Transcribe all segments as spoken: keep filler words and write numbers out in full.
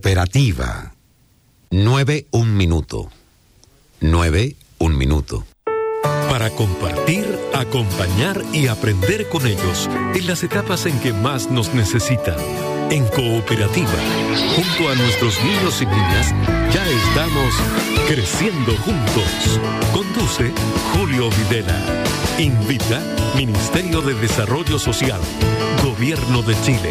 Cooperativa. Nueve, un minuto. Nueve, un minuto. Para compartir, acompañar y aprender con ellos en las etapas en que más nos necesitan. En Cooperativa, junto a nuestros niños y niñas, ya estamos creciendo juntos. Conduce Julio Videla. Invita Ministerio de Desarrollo Social, Gobierno de Chile.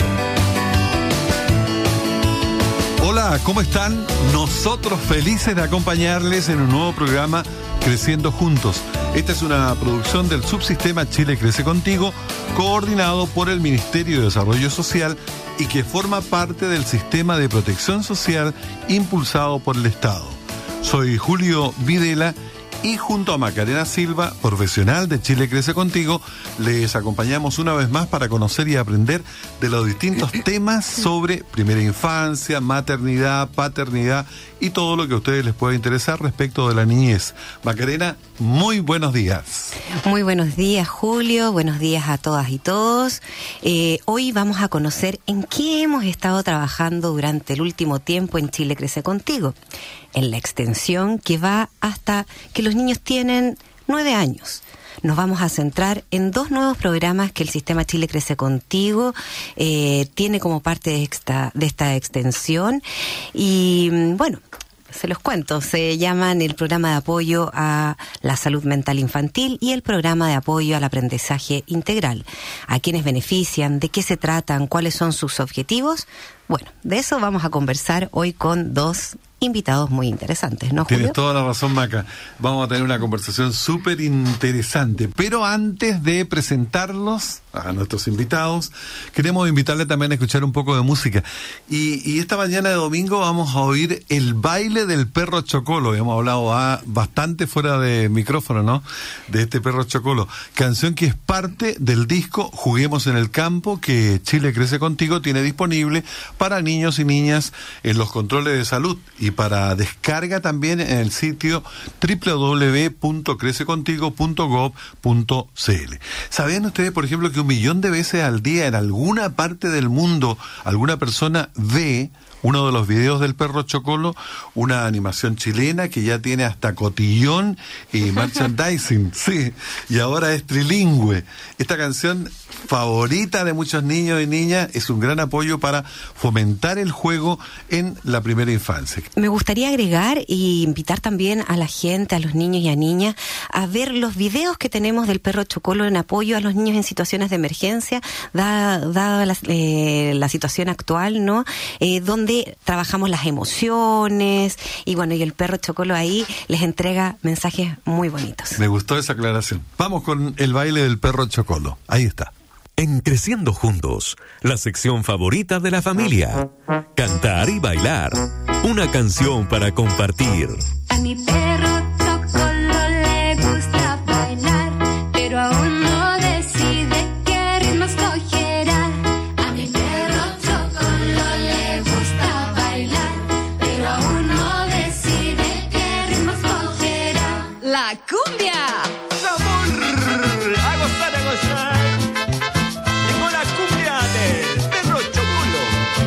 Hola, ¿cómo están? Nosotros felices de acompañarles en un nuevo programa Creciendo Juntos. Esta es una producción del subsistema Chile Crece Contigo, coordinado por el Ministerio de Desarrollo Social y que forma parte del sistema de protección social impulsado por el Estado. Soy Julio Videla y junto a Macarena Silva, profesional de Chile Crece Contigo, les acompañamos una vez más para conocer y aprender de los distintos temas sobre primera infancia, maternidad, paternidad y todo lo que a ustedes les pueda interesar respecto de la niñez. Macarena, muy buenos días. Muy buenos días, Julio. Buenos días a todas y todos. Eh, hoy vamos a conocer en qué hemos estado trabajando durante el último tiempo en Chile Crece Contigo. En la extensión que va hasta que los niños tienen nueve años. Nos vamos a centrar en dos nuevos programas que el Sistema Chile Crece Contigo eh, tiene como parte de esta, de esta extensión. Y bueno, se los cuento, se llaman el programa de apoyo a la salud mental infantil y el programa de apoyo al aprendizaje integral. ¿A quiénes benefician? ¿De qué se tratan? ¿Cuáles son sus objetivos? Bueno, de eso vamos a conversar hoy con dos invitados muy interesantes, ¿no, Julio? Tienes toda la razón, Maca. Vamos a tener una conversación súper interesante. Pero antes de presentarlos a nuestros invitados, queremos invitarle también a escuchar un poco de música. Y, y esta mañana de domingo vamos a oír El baile del perro Chocolo. Hemos hablado ah, bastante fuera de micrófono, ¿no? De este perro Chocolo. Canción que es parte del disco Juguemos en el Campo, que Chile Crece Contigo tiene disponible para niños y niñas en los controles de salud. Y para descarga también en el sitio doble u doble u doble u punto crece contigo punto gob punto ce ele. ¿Sabían ustedes, por ejemplo, que un millón de veces al día en alguna parte del mundo alguna persona ve uno de los videos del perro Chocolo, una animación chilena que ya tiene hasta cotillón y merchandising, sí, y ahora es trilingüe? Esta canción favorita de muchos niños y niñas es un gran apoyo para fomentar el juego en la primera infancia. Me gustaría agregar y invitar también a la gente, a los niños y a niñas, a ver los videos que tenemos del perro Chocolo en apoyo a los niños en situaciones de emergencia, dada, dada la, eh, la situación actual, ¿no? Eh, donde trabajamos las emociones y bueno, y el perro Chocolo ahí les entrega mensajes muy bonitos. Me gustó esa aclaración. Vamos con el baile del perro Chocolo. Ahí está. En Creciendo Juntos, la sección favorita de la familia. Cantar y bailar. Una canción para compartir. A mi perro Chocolo le gusta bailar, pero aún no decide qué ritmos cogerá. A mi perro Chocolo le gusta bailar, pero aún no decide qué ritmos cogerá. ¡La cumbia! ¡Sabor! ¡A gozar, a gozar! Llegó la cumbia del perro Chocolo.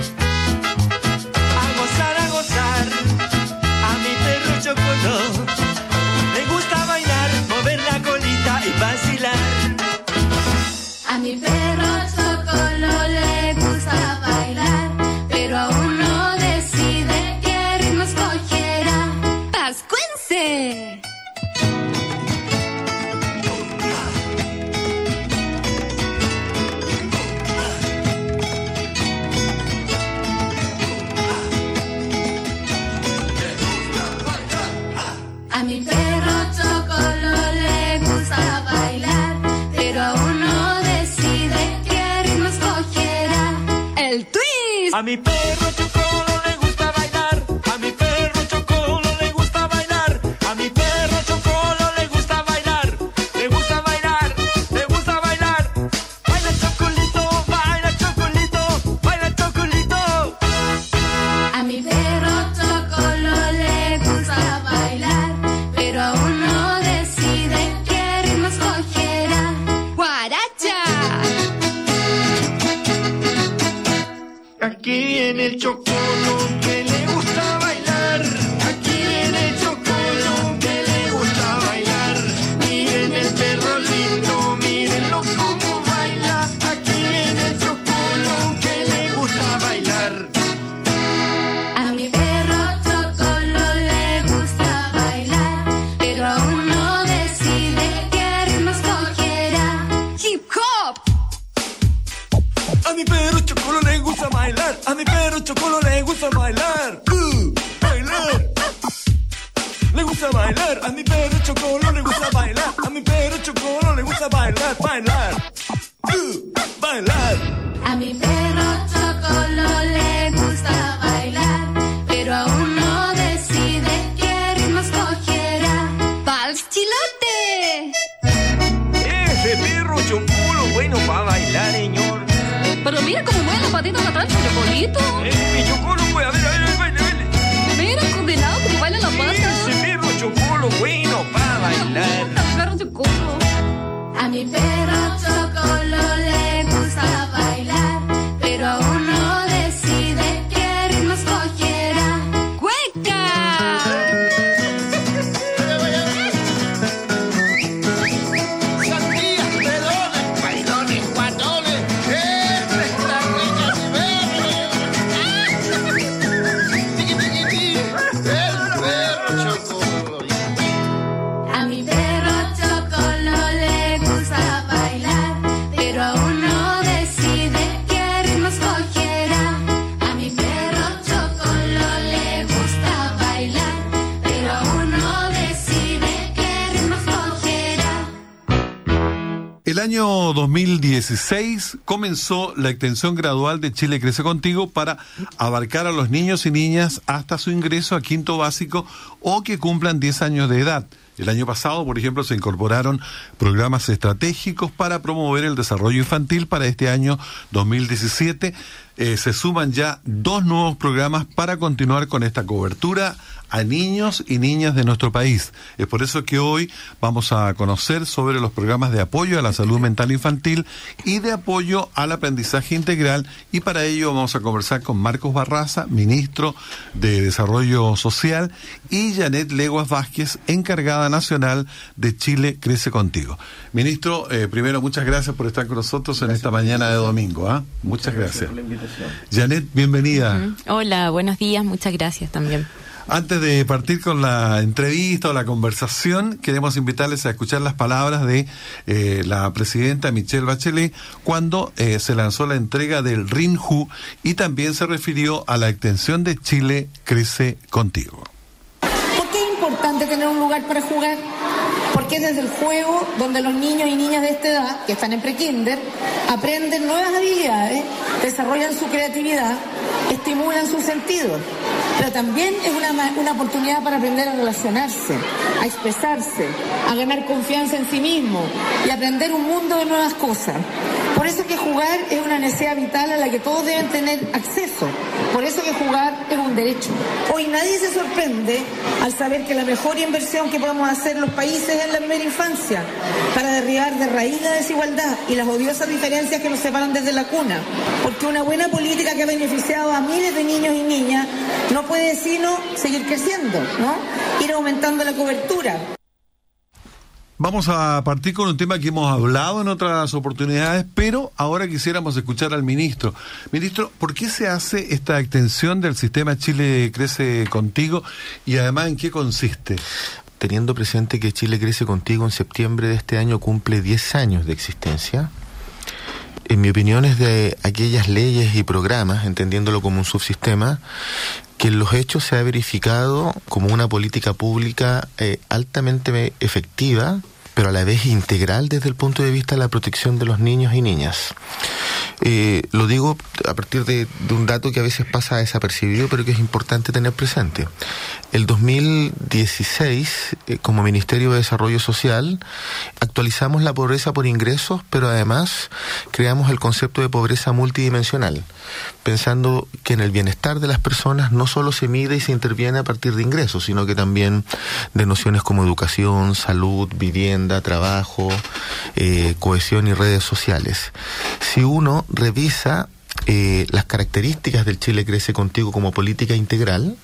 A gozar, a gozar. A mi perro Chocolo le gusta bailar, mover la colita y vacilar. A mi perro Chocolo le gusta bailar, pero aún no decide qué ritmos cogerá. ¡Pascuense! A mi perro Chocolo le gusta bailar, pero aún no decide qué ritmos cogerá. ¡El twist! A mi perro Chocolo le gusta bailar. A mi perro Chocolo le gusta bailar. A mi perro Chocolo le gusta bailar. Le gusta bailar, le gusta bailar. Baila Chocolito, baila Chocolito, baila Chocolito. A mi perro Chocolo le gusta bailar, pero aún no decide qué ritmos cogerá. ¡Guaracha! Aquí en el gusta bailar, uh, bailar. Le gusta bailar, a mi perro Chocolo le gusta bailar, a mi perro Chocolo le gusta bailar, bailar, uh, bailar. A mi perro Chocolo le gusta bailar, pero aún no decide qué ritmos cogerá. ¡Vals chilote! Ese perro Chocolo bueno para bailar, señor. Pero mira cómo mueve la patita de atrás, Chocolito. Eh, mi Chocolo puede, a ver, a ver, a ver, a ver. Mira, condenado, como baila la pata. Ese perro Chocolo bueno para bailar. Perro Chocolo. A mi perro Chocolo le gusta bailar, pero aún no decide qué ritmos cogerá. ¡Cueca! Sandías, pelones, bailones, guatones, esta es la rica mi Tiqui, tiqui, tiqui, el perro Chocolo. A mi perro Chocolo le gusta bailar, pero aún no decide qué ritmos cogerá. A mi perro Chocolo le gusta bailar, pero aún no decide qué ritmos cogerá. El año dos mil dieciséis comenzó la extensión gradual de Chile Crece Contigo para abarcar a los niños y niñas hasta su ingreso a quinto básico o que cumplan diez años de edad. El año pasado, por ejemplo, se incorporaron programas estratégicos para promover el desarrollo infantil. Para este año dos mil diecisiete eh, se suman ya dos nuevos programas para continuar con esta cobertura a niños y niñas de nuestro país. Es por eso que hoy vamos a conocer sobre los programas de apoyo a la salud mental infantil y de apoyo al aprendizaje integral, y para ello vamos a conversar con Marcos Barraza, ministro de Desarrollo Social, y Janet Leguas Vázquez, encargada nacional de Chile Crece Contigo. Ministro, eh, primero muchas gracias por estar con nosotros en esta mañana de domingo. ¿eh? Muchas gracias. por la invitación. Janet, bienvenida. Uh-huh. Hola, buenos días, muchas gracias también. Antes de partir con la entrevista o la conversación, queremos invitarles a escuchar las palabras de eh, la presidenta Michelle Bachelet cuando eh, se lanzó la entrega del R I N J U y también se refirió a la extensión de Chile Crece Contigo. ¿Por qué es importante tener un lugar para jugar? Porque es desde el juego donde los niños y niñas de esta edad, que están en prekinder, aprenden nuevas habilidades, desarrollan su creatividad, estimulan sus sentidos. Pero también es una, una oportunidad para aprender a relacionarse, a expresarse, a ganar confianza en sí mismo y aprender un mundo de nuevas cosas. Por eso que jugar es una necesidad vital a la que todos deben tener acceso. Por eso que jugar es un derecho. Hoy nadie se sorprende al saber que la mejor inversión que podemos hacer los países es en la primera infancia, para derribar de raíz la desigualdad y las odiosas diferencias que nos separan desde la cuna. Porque una buena política que ha beneficiado a miles de niños y niñas no puede sino seguir creciendo, ¿no? Ir aumentando la cobertura. Vamos a partir con un tema que hemos hablado en otras oportunidades, pero ahora quisiéramos escuchar al ministro. Ministro, ¿por qué se hace esta extensión del sistema Chile Crece Contigo y además en qué consiste? Teniendo presente que Chile Crece Contigo en septiembre de este año cumple diez años de existencia, en mi opinión es de aquellas leyes y programas, entendiéndolo como un subsistema, que en los hechos se ha verificado como una política pública eh, altamente efectiva, pero a la vez integral desde el punto de vista de la protección de los niños y niñas. Eh, lo digo a partir de, de un dato que a veces pasa desapercibido, pero que es importante tener presente. El dos mil dieciséis, eh, como Ministerio de Desarrollo Social, actualizamos la pobreza por ingresos, pero además creamos el concepto de pobreza multidimensional, pensando que en el bienestar de las personas no solo se mide y se interviene a partir de ingresos, sino que también de nociones como educación, salud, vivienda, trabajo, eh, cohesión y redes sociales. Si uno revisa eh, las características del Chile Crece Contigo como política integral, es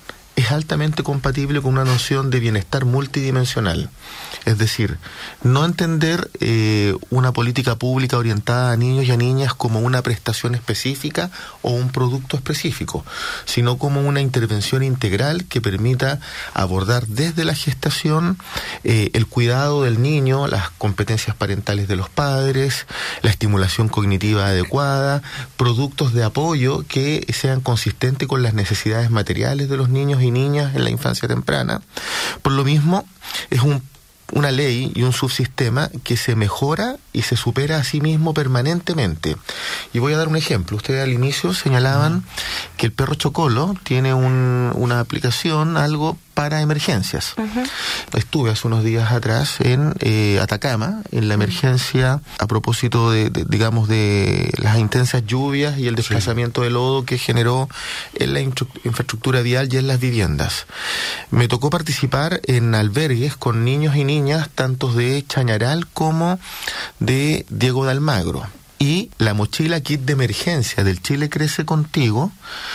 es altamente compatible con una noción de bienestar multidimensional. Es decir, no entender eh, una política pública orientada a niños y a niñas como una prestación específica o un producto específico, sino como una intervención integral que permita abordar desde la gestación eh, el cuidado del niño, las competencias parentales de los padres, la estimulación cognitiva adecuada, productos de apoyo que sean consistentes con las necesidades materiales de los niños y niñas en la infancia temprana. Por lo mismo, es un una ley y un subsistema que se mejora y se supera a sí mismo permanentemente. Y voy a dar un ejemplo. Ustedes al inicio señalaban que el perro Chocolo tiene un, una aplicación, algo para emergencias. Uh-huh. Estuve hace unos días atrás en eh, Atacama, en la emergencia a propósito de, de, digamos, de las intensas lluvias y el desplazamiento sí. de lodo que generó en la infraestructura vial y en las viviendas. Me tocó participar en albergues con niños y niñas, tanto de Chañaral como de Diego de Almagro. Y la mochila kit de emergencia del Chile Crece Contigo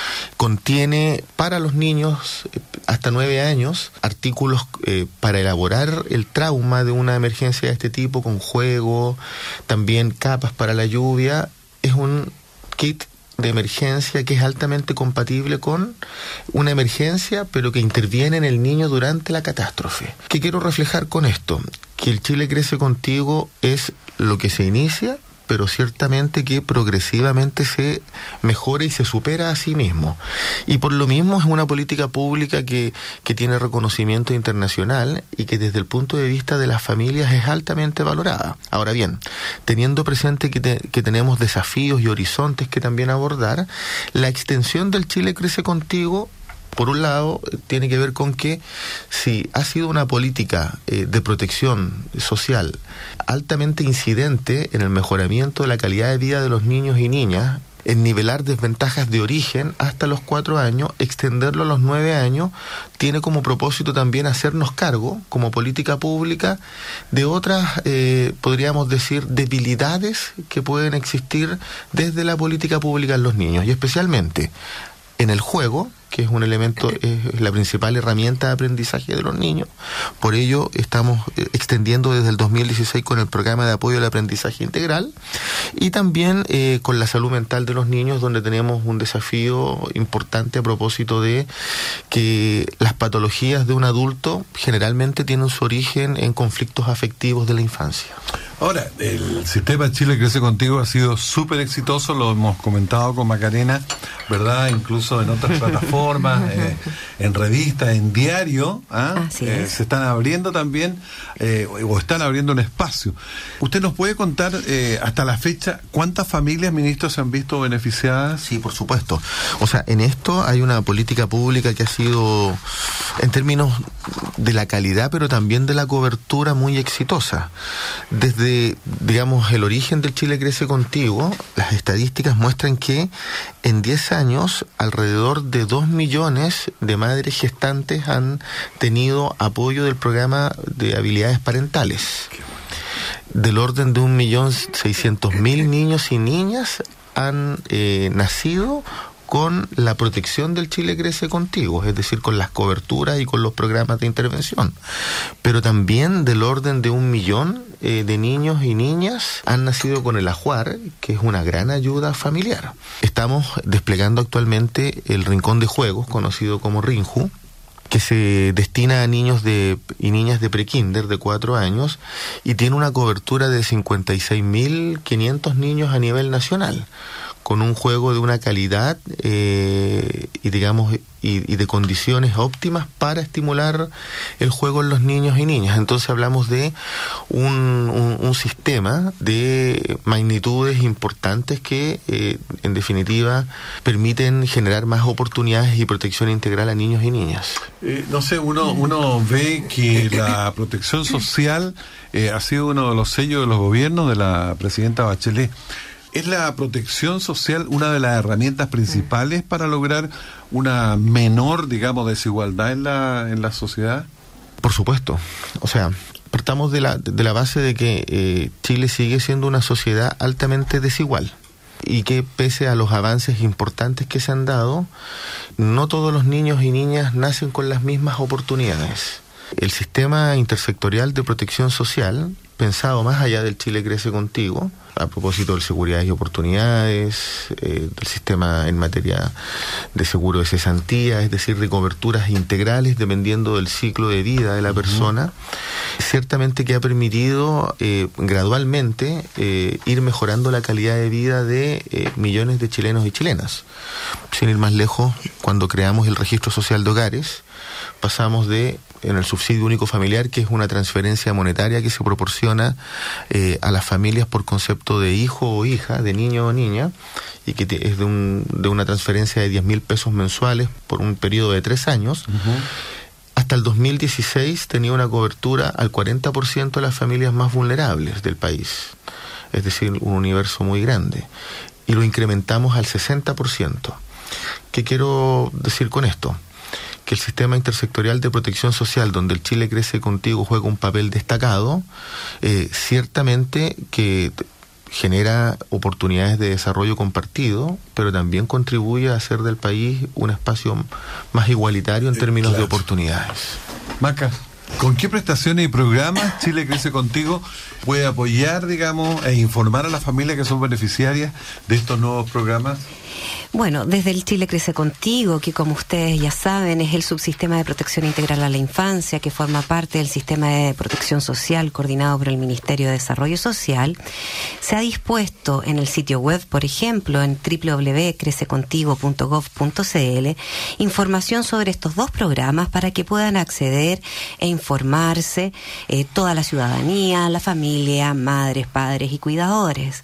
contiene para los niños hasta nueve años artículos eh, para elaborar el trauma de una emergencia de este tipo, con juego, también capas para la lluvia. Es un kit de emergencia que es altamente compatible con una emergencia, pero que interviene en el niño durante la catástrofe. ¿Qué quiero reflejar con esto? Que el Chile Crece Contigo es lo que se inicia, pero ciertamente que progresivamente se mejora y se supera a sí mismo. Y por lo mismo es una política pública que, que tiene reconocimiento internacional y que desde el punto de vista de las familias es altamente valorada. Ahora bien, teniendo presente que, te, que tenemos desafíos y horizontes que también abordar, la extensión del Chile Crece Contigo, por un lado, tiene que ver con que si ha sido una política eh, de protección social altamente incidente en el mejoramiento de la calidad de vida de los niños y niñas, en nivelar desventajas de origen hasta los cuatro años, extenderlo a los nueve años, tiene como propósito también hacernos cargo, como política pública, de otras, eh, podríamos decir, debilidades que pueden existir desde la política pública en los niños, y especialmente en el juego, que es un elemento, es la principal herramienta de aprendizaje de los niños. Por ello estamos extendiendo desde el dos mil dieciséis con el programa de apoyo al aprendizaje integral, y también eh, con la salud mental de los niños, donde tenemos un desafío importante a propósito de que las patologías de un adulto generalmente tienen su origen en conflictos afectivos de la infancia. Ahora, el sistema Chile Crece Contigo ha sido súper exitoso, lo hemos comentado con Macarena, ¿verdad? Incluso en otras plataformas, eh, en revistas, en diario, ¿ah? eh, se están abriendo también, eh, o están abriendo un espacio. ¿Usted nos puede contar eh, hasta la fecha cuántas familias, ministros, se han visto beneficiadas? Sí, por supuesto. O sea, en esto hay una política pública que ha sido, en términos de la calidad, pero también de la cobertura, muy exitosa. Desde De, digamos, el origen del Chile Crece Contigo, las estadísticas muestran que en diez años alrededor de dos millones de madres gestantes han tenido apoyo del programa de habilidades parentales. Del orden de un millón seiscientos mil niños y niñas han eh, nacido con la protección del Chile Crece Contigo, es decir, con las coberturas y con los programas de intervención. Pero también del orden de un millón eh, de niños y niñas han nacido con el ajuar, que es una gran ayuda familiar. Estamos desplegando actualmente el Rincón de Juegos, conocido como RINJU, que se destina a niños de y niñas de prekinder de cuatro años y tiene una cobertura de cincuenta y seis mil quinientos niños a nivel nacional, con un juego de una calidad eh, y digamos y, y de condiciones óptimas para estimular el juego en los niños y niñas. Entonces hablamos de un, un, un sistema de magnitudes importantes que eh, en definitiva permiten generar más oportunidades y protección integral a niños y niñas. Eh, no sé, uno, uno ve que la protección social eh, ha sido uno de los sellos de los gobiernos de la presidenta Bachelet. ¿Es la protección social una de las herramientas principales para lograr una menor, digamos, desigualdad en la en la sociedad? Por supuesto. O sea, partamos de la de la base de que eh, Chile sigue siendo una sociedad altamente desigual. y que pese a los avances importantes que se han dado, no todos los niños y niñas nacen con las mismas oportunidades. El sistema intersectorial de protección social, pensado más allá del Chile Crece Contigo, a propósito de seguridades y oportunidades, eh, del sistema en materia de seguro de cesantía, es decir, de coberturas integrales dependiendo del ciclo de vida de la persona, uh-huh. ciertamente que ha permitido eh, gradualmente eh, ir mejorando la calidad de vida de eh, millones de chilenos y chilenas. Sin ir más lejos, cuando creamos el registro social de hogares, pasamos de, en el subsidio único familiar, que es una transferencia monetaria que se proporciona eh, a las familias por concepto de hijo o hija, de niño o niña, y que te, es de, un, de una transferencia de diez mil pesos mensuales por un periodo de tres años, uh-huh. hasta el dos mil dieciséis tenía una cobertura al cuarenta por ciento de las familias más vulnerables del país, es decir, un universo muy grande, y lo incrementamos al sesenta por ciento. ¿Qué quiero decir con esto? Que el sistema intersectorial de protección social, donde el Chile Crece Contigo juega un papel destacado, eh, ciertamente que genera oportunidades de desarrollo compartido, pero también contribuye a hacer del país un espacio más igualitario en términos claro. de oportunidades. Maca, ¿con qué prestaciones y programas Chile Crece Contigo puede apoyar, digamos, e informar a las familias que son beneficiarias de estos nuevos programas? Bueno, desde el Chile Crece Contigo, que como ustedes ya saben es el subsistema de protección integral a la infancia, que forma parte del sistema de protección social coordinado por el Ministerio de Desarrollo Social, se ha dispuesto en el sitio web, por ejemplo, en doble u doble u doble u punto crece contigo punto gov punto c l, información sobre estos dos programas para que puedan acceder e informarse eh, toda la ciudadanía, la familia, madres, padres y cuidadores.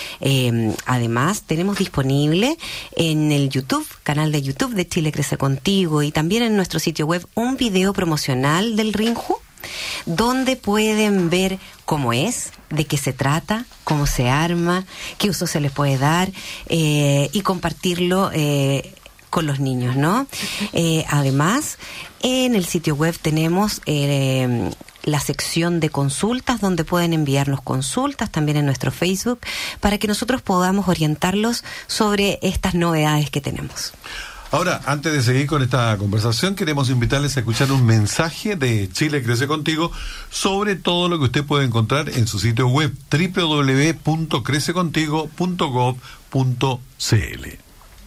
Eh, además, tenemos disponible en el YouTube, canal de YouTube de Chile Crece Contigo, y también en nuestro sitio web un video promocional del RINJU, donde pueden ver cómo es, de qué se trata, cómo se arma, qué uso se les puede dar eh, y compartirlo eh, con los niños, ¿no? Eh, además, en el sitio web tenemos eh, la sección de consultas, donde pueden enviarnos consultas, también en nuestro Facebook, para que nosotros podamos orientarlos sobre estas novedades que tenemos. Ahora, antes de seguir con esta conversación, queremos invitarles a escuchar un mensaje de Chile Crece Contigo sobre todo lo que usted puede encontrar en su sitio web doble u doble u doble u punto crece contigo punto gov punto c l.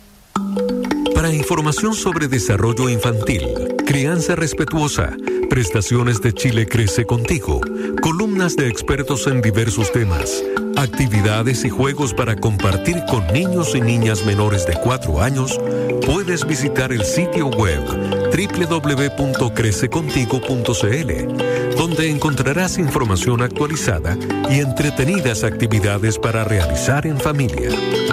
Para información sobre desarrollo infantil, crianza respetuosa, prestaciones de Chile Crece Contigo, columnas de expertos en diversos temas, actividades y juegos para compartir con niños y niñas menores de cuatro años, puedes visitar el sitio web doble u doble u doble u punto crece contigo punto c l, donde encontrarás información actualizada y entretenidas actividades para realizar en familia.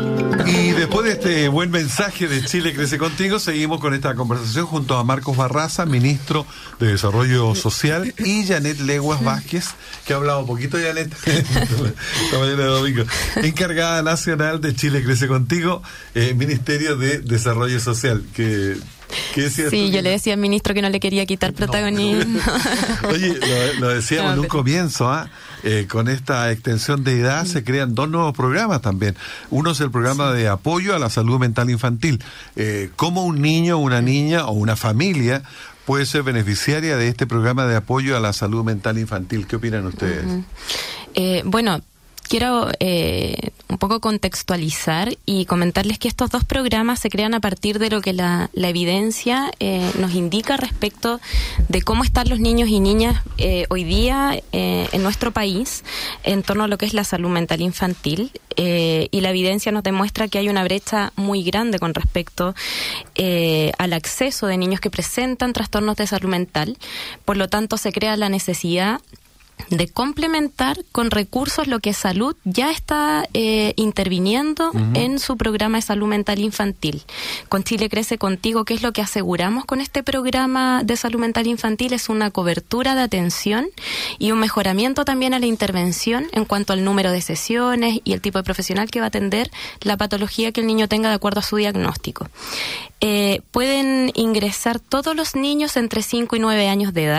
Y después de este buen mensaje de Chile Crece Contigo, seguimos con esta conversación junto a Marcos Barraza, ministro de Desarrollo Social, y Janet Leguas Vázquez, que ha hablado un poquito, Janet, esta mañana de domingo, encargada nacional de Chile Crece Contigo, eh, Ministerio de Desarrollo Social, que... Sí, yo le decía al ministro que no le quería quitar protagonismo. No. Oye, lo, lo decíamos no, en un pero... comienzo, ¿ah? Eh, con esta extensión de edad se crean dos nuevos programas también. Uno es el programa sí. de apoyo a la salud mental infantil. Eh, ¿Cómo un niño, una niña o una familia puede ser beneficiaria de este programa de apoyo a la salud mental infantil? ¿Qué opinan ustedes? Uh-huh. eh, bueno, quiero eh, un poco contextualizar y comentarles que estos dos programas se crean a partir de lo que la, la evidencia eh, nos indica respecto de cómo están los niños y niñas eh, hoy día eh, en nuestro país en torno a lo que es la salud mental infantil, eh, y la evidencia nos demuestra que hay una brecha muy grande con respecto eh, al acceso de niños que presentan trastornos de salud mental. Por lo tanto, se crea la necesidad de complementar con recursos lo que Salud ya está eh, interviniendo uh-huh. en su programa de salud mental infantil. Con Chile Crece Contigo, ¿qué es lo que aseguramos con este programa de salud mental infantil? Es una cobertura de atención y un mejoramiento también a la intervención en cuanto al número de sesiones y el tipo de profesional que va a atender la patología que el niño tenga de acuerdo a su diagnóstico. Eh, pueden ingresar todos los niños entre cinco y nueve años de edad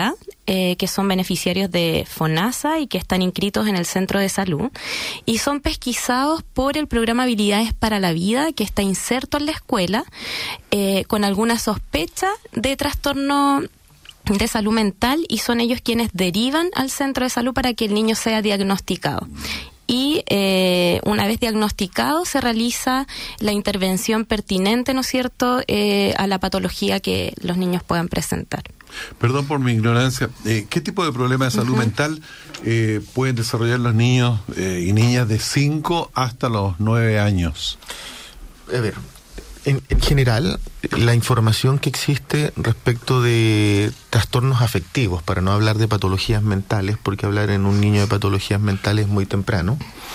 eh, que son beneficiarios de FONASA y que están inscritos en el centro de salud, y son pesquisados por el programa Habilidades para la Vida, que está inserto en la escuela, eh, con alguna sospecha de trastorno de salud mental, y son ellos quienes derivan al centro de salud para que el niño sea diagnosticado. Y eh, una vez diagnosticado se realiza la intervención pertinente, ¿no es cierto?, eh, a la patología que los niños puedan presentar. Perdón por mi ignorancia, eh, ¿qué tipo de problema de salud uh-huh. mental eh, pueden desarrollar los niños eh, y niñas de cinco hasta los nueve años? A ver, en, en general, la información que existe respecto de trastornos afectivos, para no hablar de patologías mentales, porque hablar en un niño de patologías mentales es muy temprano,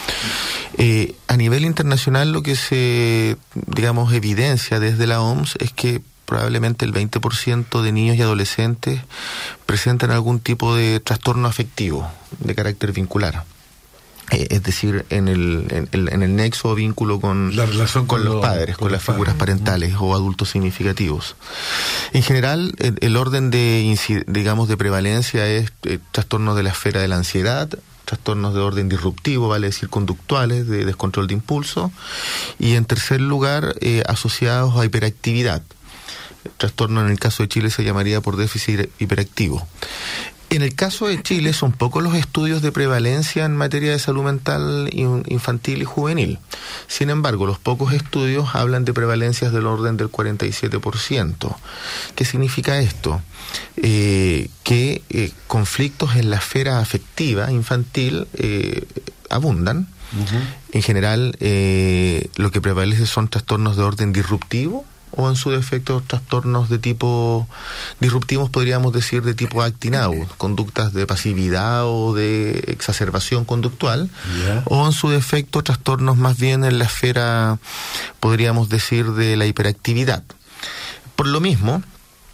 eh, a nivel internacional lo que se, digamos, evidencia desde la O M S es que probablemente el veinte por ciento de niños y adolescentes presentan algún tipo de trastorno afectivo de carácter vincular. Eh, es decir, en el, en, en el nexo o vínculo con, la relación con, con los padres, con, con las figuras padres. parentales o adultos significativos. En general, el, el orden de, digamos, de prevalencia es eh, trastornos de la esfera de la ansiedad, trastornos de orden disruptivo, vale decir conductuales, de descontrol de impulso, y en tercer lugar, eh, asociados a hiperactividad. El trastorno en el caso de Chile se llamaría por déficit hiperactivo. En el caso de Chile son pocos los estudios de prevalencia en materia de salud mental infantil y juvenil. Sin embargo, los pocos estudios hablan de prevalencias del orden del cuarenta y siete por ciento. ¿Qué significa esto? Eh, que eh, conflictos en la esfera afectiva infantil eh, abundan. Uh-huh. En general, eh, lo que prevalece son trastornos de orden disruptivo, o en su defecto trastornos de tipo disruptivos, podríamos decir de tipo acting out, conductas de pasividad o de exacerbación conductual, yeah. o en su defecto trastornos más bien en la esfera, podríamos decir, de la hiperactividad. Por lo mismo,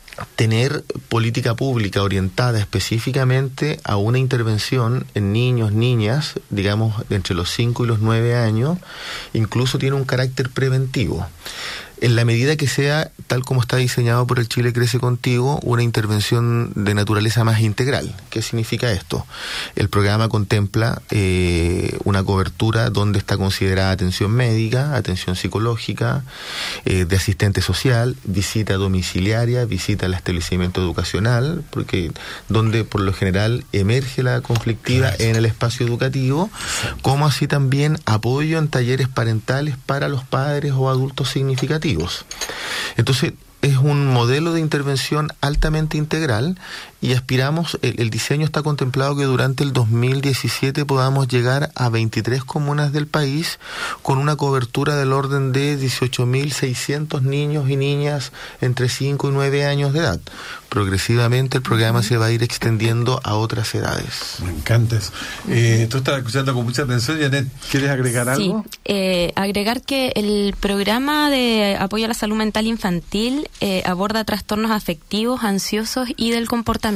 tener política pública orientada específicamente a una intervención en niños, niñas, digamos entre los cinco y los nueve años, incluso tiene un carácter preventivo. En la medida que sea, tal como está diseñado por el Chile Crece Contigo, una intervención de naturaleza más integral. ¿Qué significa esto? El programa contempla eh, una cobertura donde está considerada atención médica, atención psicológica, eh, de asistente social, visita domiciliaria, visita al establecimiento educacional, porque donde por lo general emerge la conflictiva en el espacio educativo, como así también apoyo en talleres parentales para los padres o adultos significativos. Entonces, es un modelo de intervención altamente integral y aspiramos, el, el diseño está contemplado que durante el dos mil diecisiete podamos llegar a veintitrés comunas del país con una cobertura del orden de dieciocho mil seiscientos niños y niñas entre cinco y nueve años de edad. Progresivamente el programa se va a ir extendiendo a otras edades. Me encanta eso. Eh, tú estás escuchando con mucha atención, Janet, ¿quieres agregar algo? Sí, eh, agregar que el programa de apoyo a la salud mental infantil eh, aborda trastornos afectivos, ansiosos y del comportamiento.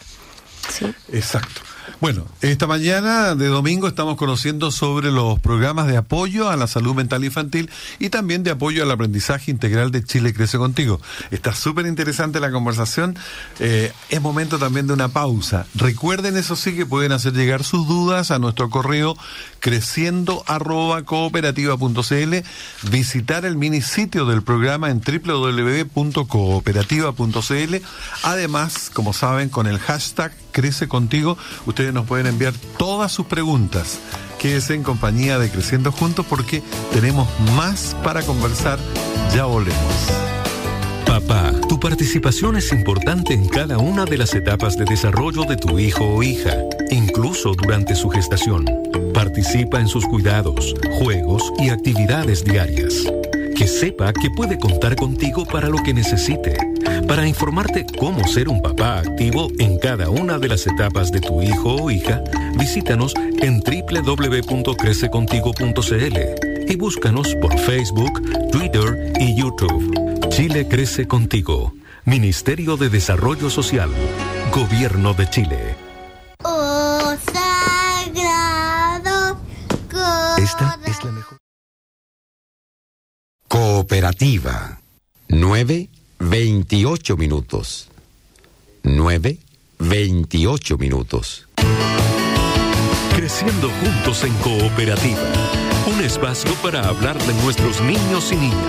¿Sí? Exacto. Bueno, esta mañana de domingo estamos conociendo sobre los programas de apoyo a la salud mental infantil y también de apoyo al aprendizaje integral de Chile Crece Contigo. Está súper interesante la conversación. Eh, es momento también de una pausa. Recuerden, eso sí, que pueden hacer llegar sus dudas a nuestro correo creciendo arroba cooperativa punto cl, visitar el mini sitio del programa en doble u doble u doble u punto cooperativa punto cl. Además, como saben, con el hashtag Crece Contigo, ustedes nos pueden enviar todas sus preguntas. Quédese en compañía de Creciendo Juntos porque tenemos más para conversar. Ya volvemos. Papá, tu participación es importante en cada una de las etapas de desarrollo de tu hijo o hija, incluso durante su gestación. Participa en sus cuidados, juegos y actividades diarias. Que sepa que puede contar contigo para lo que necesite. Para informarte cómo ser un papá activo en cada una de las etapas de tu hijo o hija, visítanos en doble u doble u doble u punto crece contigo punto cl y búscanos por Facebook, Twitter y YouTube. Chile Crece Contigo. Ministerio de Desarrollo Social. Gobierno de Chile. Oh, sagrado corazón. Esta es la mejor. Cooperativa. nueve veintiocho minutos. nueve veintiocho minutos. Creciendo juntos en cooperativa. Un espacio para hablar de nuestros niños y niñas.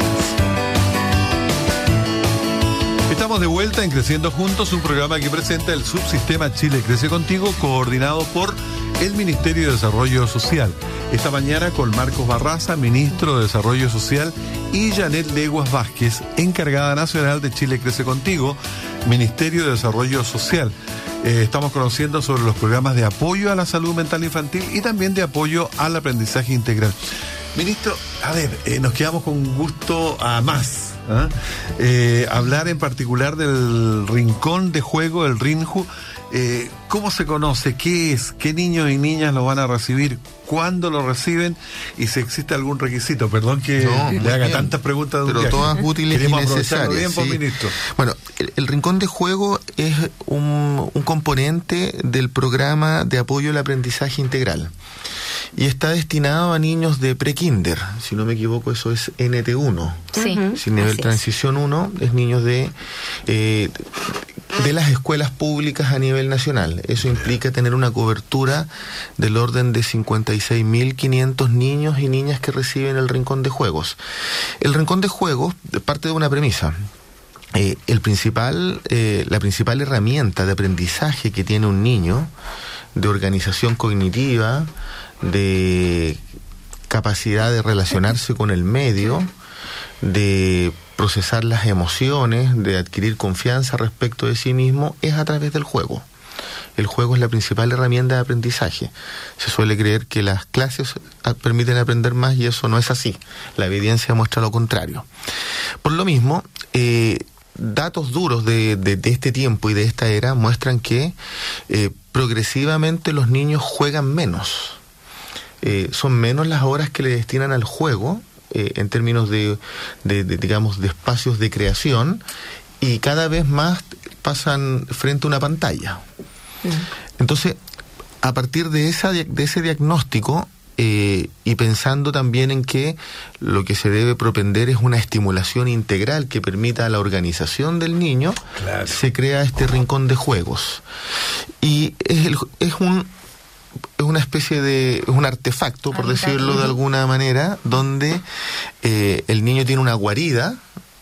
Estamos de vuelta en Creciendo Juntos, un programa que presenta el subsistema Chile Crece Contigo, coordinado por el Ministerio de Desarrollo Social. Esta mañana con Marcos Barraza, ministro de Desarrollo Social, y Janet Leguas Vázquez, encargada nacional de Chile Crece Contigo, Ministerio de Desarrollo Social. Eh, estamos conociendo sobre los programas de apoyo a la salud mental infantil y también de apoyo al aprendizaje integral. Ministro, a ver, eh, nos quedamos con gusto a más. ¿eh? Eh, hablar en particular del rincón de juego, el RINJU. Eh, ¿Cómo se conoce? ¿Qué es? ¿Qué niños y niñas lo van a recibir? ¿Cuándo lo reciben? Y si existe algún requisito. Perdón que no, le haga bien, tantas preguntas de un pero viaje. todas útiles Queremos y necesarias. bien, Sí. ministro. Bueno, el, el Rincón de Juego es un, un componente del programa de apoyo al aprendizaje integral. Y está destinado a niños de pre-kinder. Si no me equivoco, eso es N T uno. Sí. Si nivel Así es. transición uno es niños de... Eh, de las escuelas públicas a nivel nacional. Eso implica tener una cobertura del orden de cincuenta y seis mil quinientos niños y niñas que reciben el Rincón de Juegos. El Rincón de Juegos parte de una premisa. Eh, el principal, eh, la principal herramienta de aprendizaje que tiene un niño, de organización cognitiva, de capacidad de relacionarse con el medio, de procesar las emociones, de adquirir confianza respecto de sí mismo, es a través del juego. El juego es la principal herramienta de aprendizaje. Se suele creer que las clases permiten aprender más y eso no es así. La evidencia muestra lo contrario. Por lo mismo, eh, datos duros de, de, de este tiempo y de esta era muestran que eh, progresivamente los niños juegan menos. Eh, son menos las horas que le destinan al juego, Eh, en términos de, de, de, digamos, de espacios de creación, y cada vez más pasan frente a una pantalla. Mm. Entonces, a partir de, esa, de ese diagnóstico, eh, y pensando también en que lo que se debe propender es una estimulación integral que permita la organización del niño, claro, se crea este rincón de juegos. Y es, el, es un... es una especie de, es un artefacto, por decirlo de alguna manera, donde eh, el niño tiene una guarida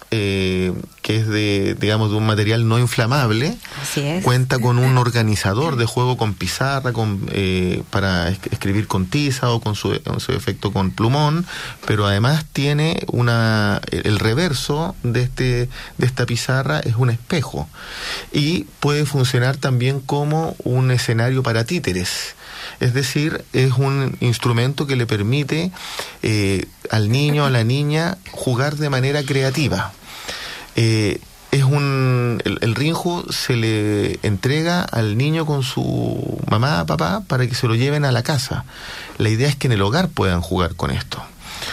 eh, que es de, digamos, de un material no inflamable. Así es. Cuenta con un organizador de juego con pizarra, con eh, para es- escribir con tiza o con su, con su efecto con plumón, pero además tiene una, el reverso de este, de esta pizarra es un espejo y puede funcionar también como un escenario para títeres. Es decir, es un instrumento que le permite eh, al niño, a la niña, jugar de manera creativa. Eh, es un el, el RINJU se le entrega al niño con su mamá, papá, para que se lo lleven a la casa. La idea es que en el hogar puedan jugar con esto.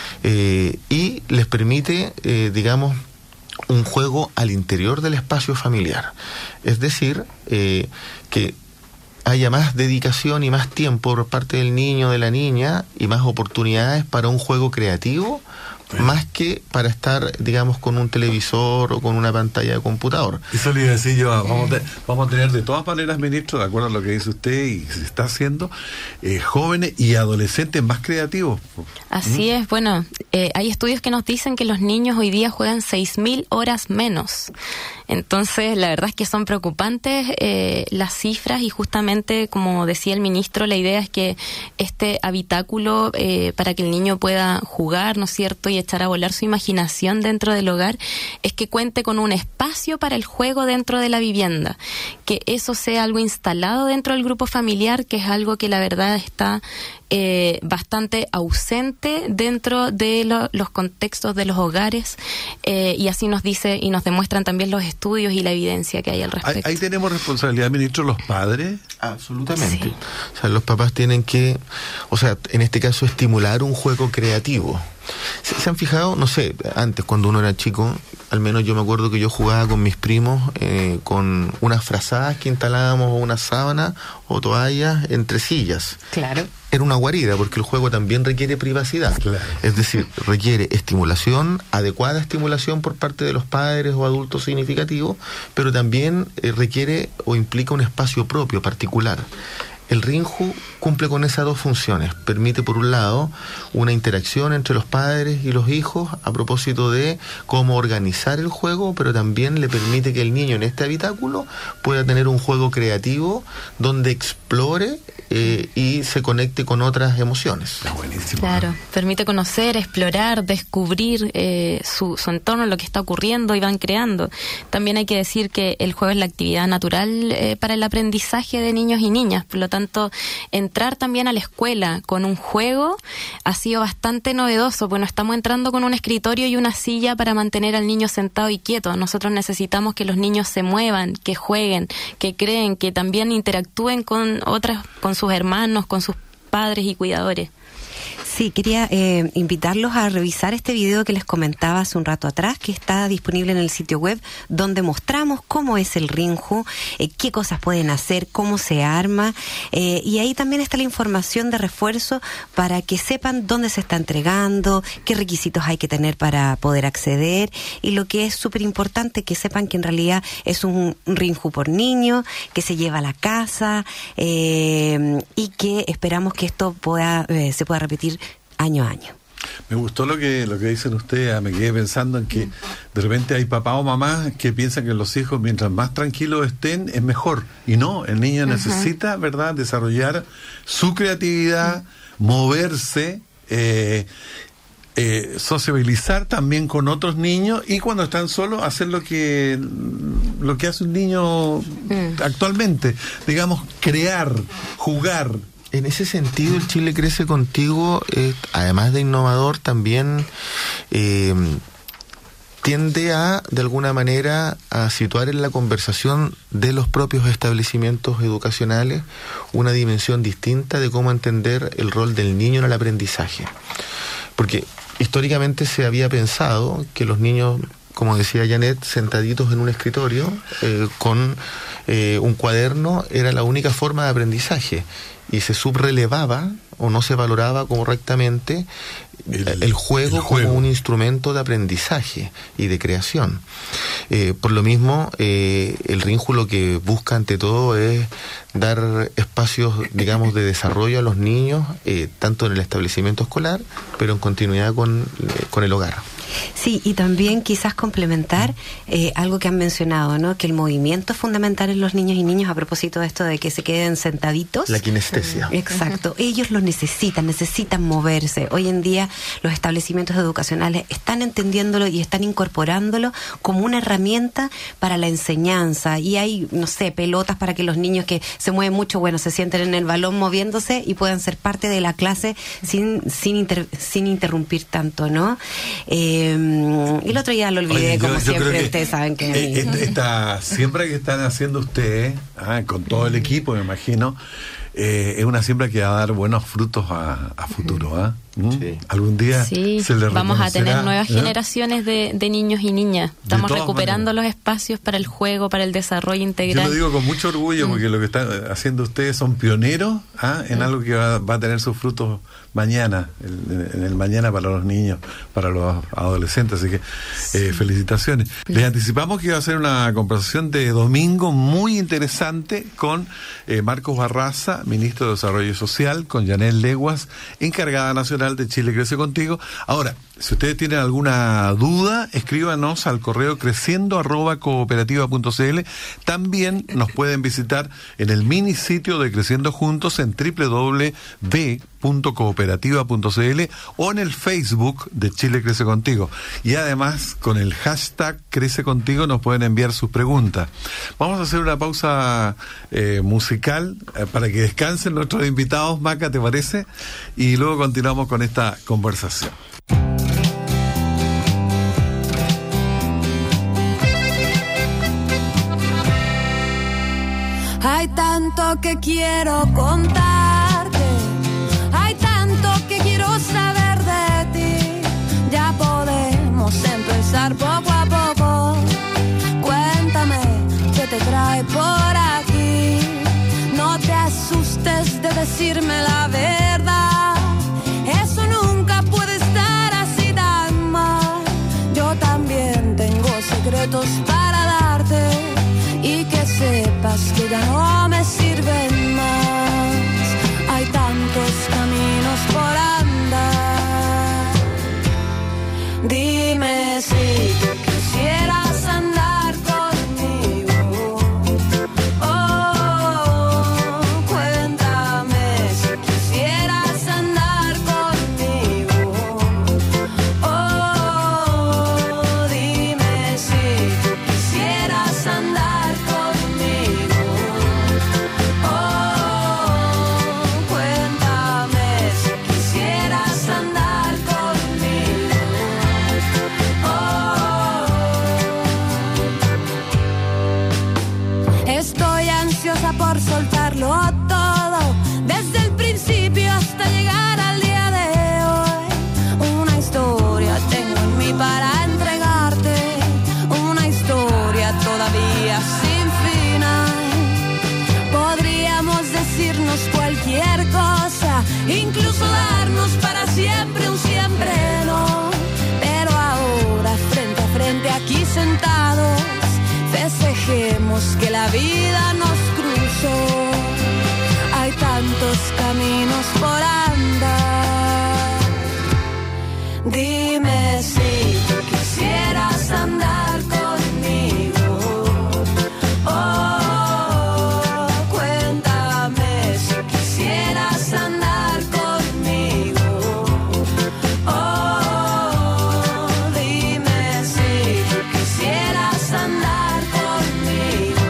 Eh, y les permite, eh, digamos, un juego al interior del espacio familiar. Es decir, eh, que haya más dedicación y más tiempo por parte del niño o de la niña y más oportunidades para un juego creativo, bueno, más que para estar, digamos, con un televisor o con una pantalla de computador. Eso le iba a decir yo, vamos, a, vamos a tener de todas maneras, ministro, de acuerdo a lo que dice usted y se está haciendo, eh, jóvenes y adolescentes más creativos. Así ¿Mm? es, bueno, eh, hay estudios que nos dicen que los niños hoy día juegan seis mil horas menos. Entonces, la verdad es que son preocupantes eh, las cifras y justamente, como decía el ministro, la idea es que este habitáculo eh, para que el niño pueda jugar, ¿no es cierto?, y echar a volar su imaginación dentro del hogar, es que cuente con un espacio para el juego dentro de la vivienda, que eso sea algo instalado dentro del grupo familiar, que es algo que la verdad está eh, bastante ausente dentro de lo, los contextos de los hogares, eh, y así nos dice y nos demuestran también los estudios y la evidencia que hay al respecto. Ahí, ahí tenemos responsabilidad, ministro, los padres. Absolutamente. Sí. O sea, los papás tienen que, o sea, en este caso, estimular un juego creativo. ¿Se, se han fijado? No sé, antes cuando uno era chico, al menos yo me acuerdo que yo jugaba con mis primos eh, con unas frazadas que instalábamos o una sábana o toallas entre sillas. Claro. en una guarida, porque el juego también requiere privacidad. Claro. Es decir, requiere estimulación, adecuada estimulación por parte de los padres o adultos significativos, pero también eh, requiere o implica un espacio propio, particular. El Rinju cumple con esas dos funciones. Permite, por un lado, una interacción entre los padres y los hijos a propósito de cómo organizar el juego, pero también le permite que el niño en este habitáculo pueda tener un juego creativo donde explore eh, y se conecte con otras emociones. Buenísimo. Claro, permite conocer, explorar, descubrir eh, su, su entorno, lo que está ocurriendo y van creando. También hay que decir que el juego es la actividad natural eh, para el aprendizaje de niños y niñas, por lo tanto, entrar también a la escuela con un juego ha sido bastante novedoso. Bueno, estamos entrando con un escritorio y una silla para mantener al niño sentado y quieto. Nosotros necesitamos que los niños se muevan, que jueguen, que creen, que también interactúen con otras, con sus hermanos, con sus padres y cuidadores. Sí, quería eh, invitarlos a revisar este video que les comentaba hace un rato atrás, que está disponible en el sitio web, donde mostramos cómo es el Rinju, eh, qué cosas pueden hacer, cómo se arma, eh, y ahí también está la información de refuerzo para que sepan dónde se está entregando, qué requisitos hay que tener para poder acceder, y lo que es súper importante, que sepan que en realidad es un Rinju por niño, que se lleva a la casa, eh, y que esperamos que esto pueda eh, se pueda repetir año a año. Me gustó lo que lo que dicen ustedes. Me quedé pensando en que de repente hay papá o mamá que piensan que los hijos, mientras más tranquilos estén, es mejor. Y no, el niño uh-huh. necesita, ¿verdad?, desarrollar su creatividad, uh-huh. moverse, eh, eh, sociabilizar también con otros niños, y cuando están solos hacer lo que lo que hace un niño uh-huh. actualmente, digamos, crear, jugar. En ese sentido, el Chile Crece Contigo, eh, además de innovador, también eh, tiende a, de alguna manera, a situar en la conversación de los propios establecimientos educacionales una dimensión distinta de cómo entender el rol del niño en el aprendizaje. Porque históricamente se había pensado que los niños, como decía Janet, sentaditos en un escritorio eh, con eh, un cuaderno, era la única forma de aprendizaje, y se subrelevaba o no se valoraba correctamente el, el, juego, el juego como un instrumento de aprendizaje y de creación. Eh, por lo mismo, eh, el Rinju lo que busca ante todo es dar espacios, digamos, de desarrollo a los niños, eh, tanto en el establecimiento escolar, pero en continuidad con, eh, con el hogar. Sí, y también quizás complementar eh, algo que han mencionado, ¿no? Que el movimiento es fundamental en los niños y niñas, a propósito de esto de que se queden sentaditos. La kinestesia. Exacto. Ellos lo necesitan, necesitan moverse. Hoy en día los establecimientos educacionales están entendiéndolo y están incorporándolo como una herramienta para la enseñanza. Y hay, no sé, pelotas para que los niños que se mueven mucho, bueno, se sienten en el balón moviéndose y puedan ser parte de la clase sin sin, inter, sin interrumpir tanto, ¿no? Eh, y el otro ya lo olvidé. Oye, yo, como yo siempre, ustedes saben que... Eh, esta, esta siembra que están haciendo ustedes, ah, con todo el equipo, me imagino, eh, es una siembra que va a dar buenos frutos a, a futuro, ¿ah? ¿Mm? Sí. Algún día sí, se les vamos a tener nuevas ¿eh? generaciones de, de niños y niñas. Estamos recuperando maneras. los espacios para el juego, para el desarrollo integral. Yo lo digo con mucho orgullo mm. porque lo que están haciendo ustedes son pioneros, ¿ah? en mm. algo que va, va a tener sus frutos mañana, el, en el mañana para los niños, para los adolescentes. Así que sí. eh, felicitaciones. Sí. Les anticipamos que iba a ser una conversación de domingo muy interesante con eh, Marcos Barraza, ministro de Desarrollo Social, con Janet Leguas, encargada nacional de Chile Crece Contigo. Ahora, si ustedes tienen alguna duda, escríbanos al correo creciendo arroba cooperativa punto cl. También nos pueden visitar en el mini sitio de Creciendo Juntos en doble u doble u doble u punto cooperativa punto cl o en el Facebook de Chile Crece Contigo. Y además, con el hashtag Crece Contigo nos pueden enviar sus preguntas. Vamos a hacer una pausa eh, musical eh, para que descansen nuestros invitados, Maca, ¿te parece? Y luego continuamos con esta conversación. Hay tanto que quiero contarte, hay tanto que quiero saber de ti. Ya podemos empezar poco a poco. Cuéntame qué te trae por aquí. No te asustes de decirme la verdad. ropas que ya no me sirven más. Hay tantos caminos por andar. Dime si tú quisieras andar conmigo. Oh, cuéntame si quisieras andar conmigo. Oh, dime si tú quisieras andar conmigo. Oh, cuéntame si quisieras andar conmigo. Estoy ansiosa por soltarlo todo, desde el principio hasta llegar al día de hoy. Una historia tengo en mí para entregarte, una historia todavía sin final. Podríamos decirnos cualquier cosa, incluso darnos para siempre un siempre no. Pero ahora frente a frente aquí sentados, festejemos que la vida nos cruzó. Hay tantos caminos por andar. Dime si tú quisieras andar conmigo. Oh, cuéntame si quisieras andar conmigo. Oh, dime si tú quisieras andar conmigo.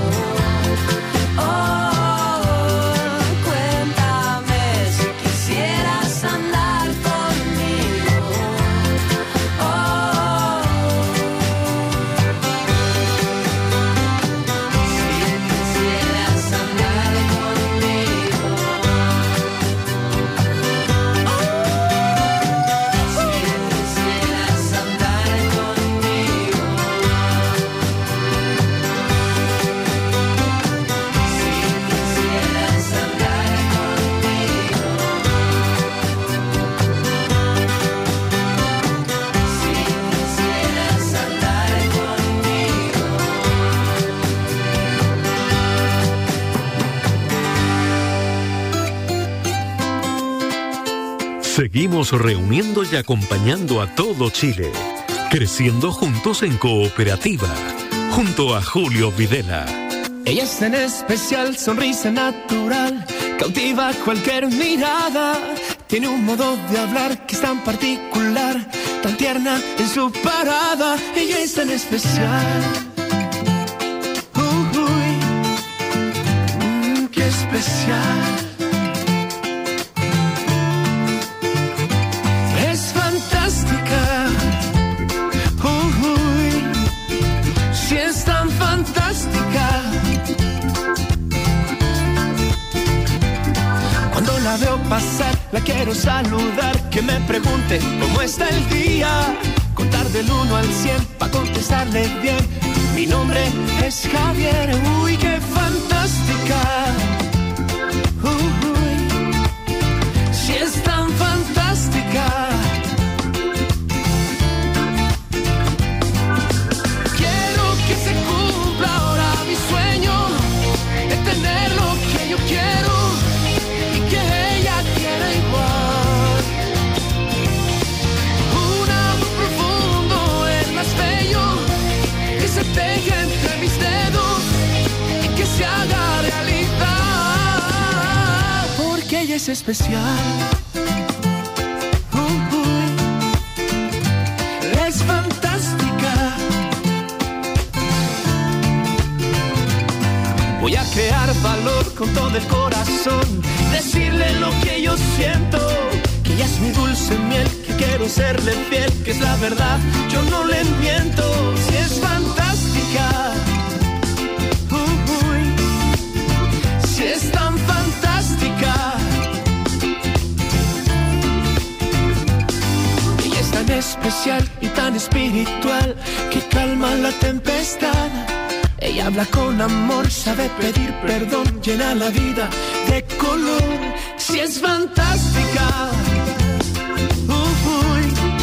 Oh, cuéntame si quisieras andar conmigo. Oh, Seguimos reuniendo y acompañando a todo Chile, creciendo juntos en cooperativa, junto a Julio Videla. Ella es en especial, sonrisa natural, cautiva cualquier mirada. Tiene un modo de hablar que es tan particular, tan tierna en su parada. Ella es tan especial. Uh, uy, mm, qué especial. Es fantástica. Uh, uy, si es tan fantástica. Cuando la veo pasar, la quiero saludar, que me pregunte cómo está el día, contar del uno al cien pa' contestarle bien. Mi nombre es Javier, uy, qué fantástica. Uy, si es tan fantástica. Quiero que se cumpla ahora mi sueño de tener lo que yo quiero y que ella quiera igual. Un amor profundo, el más bello, que se teje entre mis dedos y que se haga realidad, porque ella es especial. Uh, uy, es fantástica. Voy a crear valor con todo el corazón, decirle lo que yo siento, que ella es mi dulce miel, que quiero serle fiel, que es la verdad, yo no le miento. Si es fantástica. Uh, uy, si es tan fantástica. Ella es tan especial y tan espiritual, que calma la tempestad. Ella habla con amor, sabe pedir perdón, llena la vida de color. Si es fantástica. Uh, uy,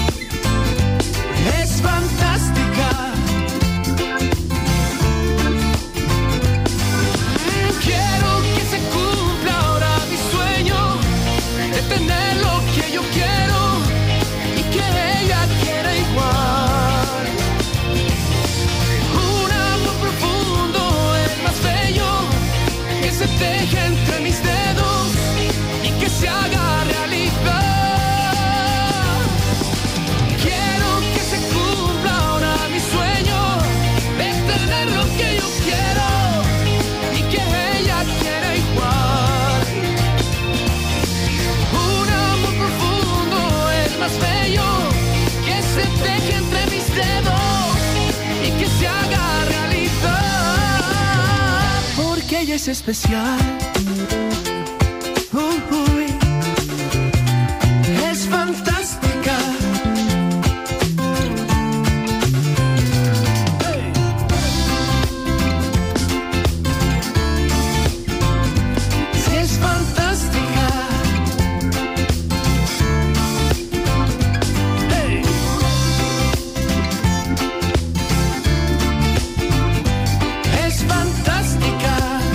es fantástica. teje entre mis dedos y que se haga realidad. Quiero que se cumpla ahora mi sueño de tener lo que yo quiero y que ella quiera igual. Un amor profundo es más bello, que se teje entre mis dedos y que se haga realidad. Porque ella es especial. Uh, uy. Es fantástica. Hey. Sí, es fantástica. Hey. Es fantástica.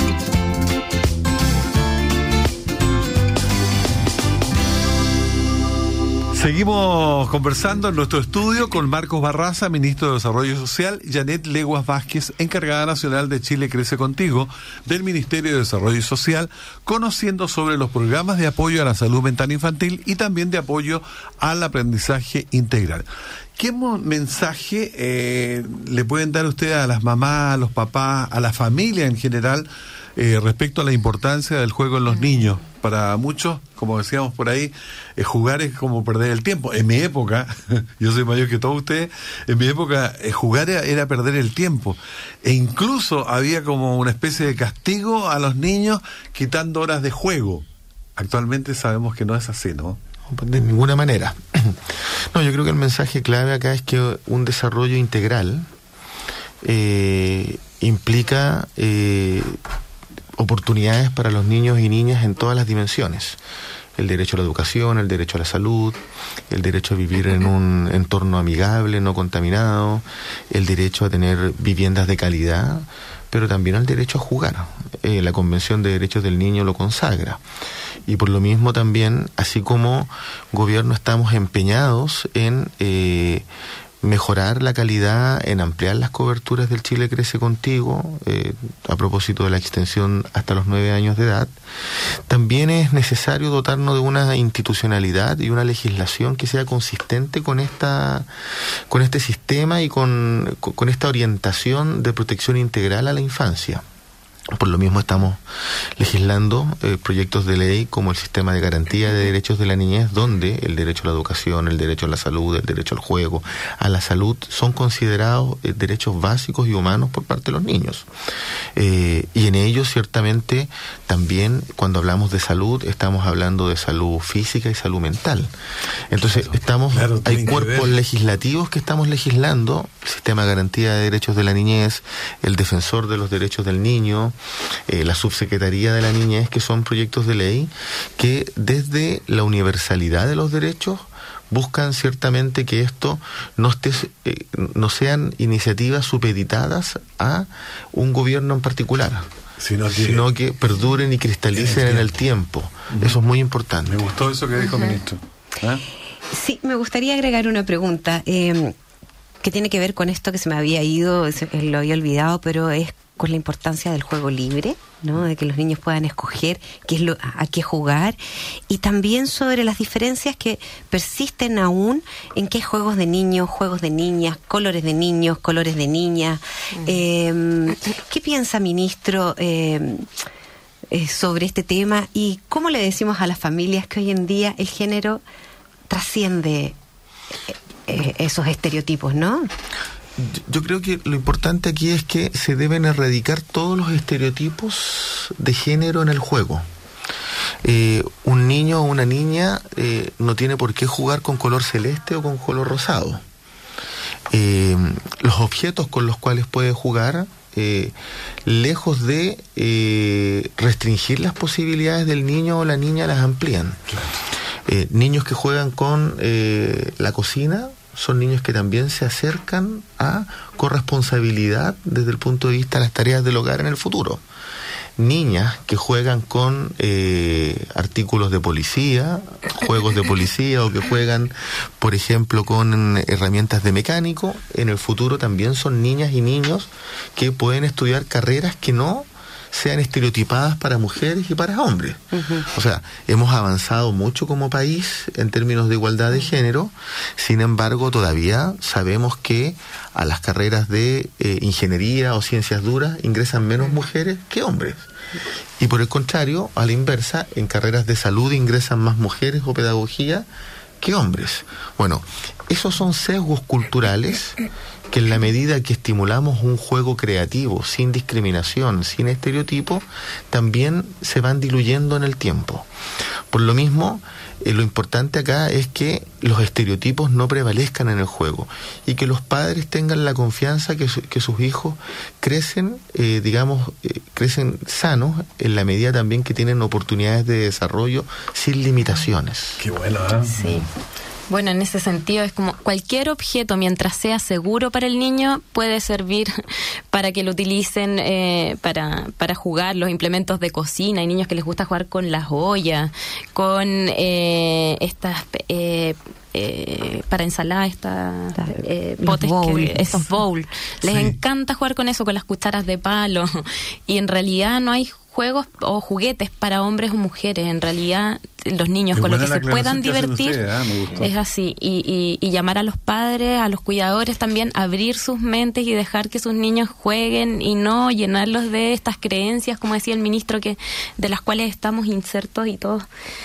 Seguimos conversando en nuestro estudio con Marcos Barraza, ministro de Desarrollo Social, y Janet Leguas Vázquez, encargada nacional de Chile Crece Contigo, del Ministerio de Desarrollo Social, conociendo sobre los programas de apoyo a la salud mental infantil y también de apoyo al aprendizaje integral. ¿Qué mo- mensaje eh, le pueden dar ustedes a las mamás, a los papás, a la familia en general, eh, respecto a la importancia del juego en los niños? Para muchos, como decíamos por ahí, eh, jugar es como perder el tiempo. En mi época, yo soy mayor que todos ustedes, en mi época eh, jugar era, era perder el tiempo. E incluso había como una especie de castigo a los niños quitando horas de juego. Actualmente sabemos que no es así, ¿no? De ninguna manera. No, yo creo que el mensaje clave acá es que un desarrollo integral eh, implica eh, oportunidades para los niños y niñas en todas las dimensiones. El derecho a la educación, el derecho a la salud, el derecho a vivir en un entorno amigable, no contaminado, el derecho a tener viviendas de calidad, pero también el derecho a jugar. Eh, la Convención de Derechos del Niño lo consagra. Y por lo mismo también, así como gobierno, estamos empeñados en eh, mejorar la calidad, en ampliar las coberturas del Chile Crece Contigo, eh, a propósito de la extensión hasta los nueve años de edad. También es necesario dotarnos de una institucionalidad y una legislación que sea consistente con esta, con este sistema y con, con esta orientación de protección integral a la infancia. Por lo mismo estamos legislando eh, proyectos de ley como el sistema de garantía de derechos de la niñez, donde el derecho a la educación, el derecho a la salud, el derecho al juego, a la salud, son considerados eh, derechos básicos y humanos por parte de los niños. Eh, y en ellos, ciertamente, también cuando hablamos de salud, estamos hablando de salud física y salud mental. Entonces, claro, estamos claro, hay cuerpos legislativos que estamos legislando, el sistema de garantía de derechos de la niñez, el defensor de los derechos del niño, Eh, la subsecretaría de la niñez, que son proyectos de ley que desde la universalidad de los derechos buscan ciertamente que esto no esté, eh, no sean iniciativas supeditadas a un gobierno en particular, sino que, sino que perduren y cristalicen en el tiempo. Uh-huh. Eso es muy importante. Me gustó eso que dijo el ministro. ¿Ah? Sí, me gustaría agregar una pregunta eh, que tiene que ver con esto que se me había ido, se, lo había olvidado, pero es con la importancia del juego libre, ¿no? De que los niños puedan escoger qué es lo, a, a qué jugar, y también sobre las diferencias que persisten aún en qué juegos de niños, juegos de niñas, colores de niños, colores de niñas. Mm. Eh, ¿Qué piensa, ministro, eh, eh, sobre este tema, y cómo le decimos a las familias que hoy en día el género trasciende eh, eh, esos estereotipos, ¿no? Yo creo que lo importante aquí es que se deben erradicar todos los estereotipos de género en el juego. Eh, un niño o una niña eh, no tiene por qué jugar con color celeste o con color rosado. Eh, los objetos con los cuales puede jugar, eh, lejos de eh, restringir las posibilidades del niño o la niña, las amplían. Eh, niños que juegan con eh, la cocina son niños que también se acercan a corresponsabilidad desde el punto de vista de las tareas del hogar en el futuro. Niñas que juegan con eh, artículos de policía, juegos de policía, o que juegan, por ejemplo, con herramientas de mecánico, en el futuro también son niñas y niños que pueden estudiar carreras que no sean estereotipadas para mujeres y para hombres. Uh-huh. O sea, hemos avanzado mucho como país en términos de igualdad de género, sin embargo, todavía sabemos que a las carreras de eh, ingeniería o ciencias duras ingresan menos mujeres que hombres. Y por el contrario, a la inversa, en carreras de salud ingresan más mujeres o pedagogía que hombres. Bueno, esos son sesgos culturales que en la medida que estimulamos un juego creativo, sin discriminación, sin estereotipo, también se van diluyendo en el tiempo. Por lo mismo, eh, lo importante acá es que los estereotipos no prevalezcan en el juego y que los padres tengan la confianza que, su, que sus hijos crecen, eh, digamos, eh, crecen sanos en la medida también que tienen oportunidades de desarrollo sin limitaciones. Qué bueno, ¿eh? Sí. Bueno, en ese sentido es como cualquier objeto, mientras sea seguro para el niño, puede servir para que lo utilicen eh, para, para jugar los implementos de cocina. Hay niños que les gusta jugar con las ollas, con eh, estas... Eh, Eh, para ensalada estas eh, potes que, esos bowls les sí. encanta jugar con eso, con las cucharas de palo, y en realidad no hay juegos o juguetes para hombres o mujeres. En realidad los niños con lo que se puedan divertir ustedes, ¿eh? Es así, y, y, y llamar a los padres, a los cuidadores también, abrir sus mentes y dejar que sus niños jueguen y no llenarlos de estas creencias, como decía el ministro, que de las cuales estamos insertos y todos.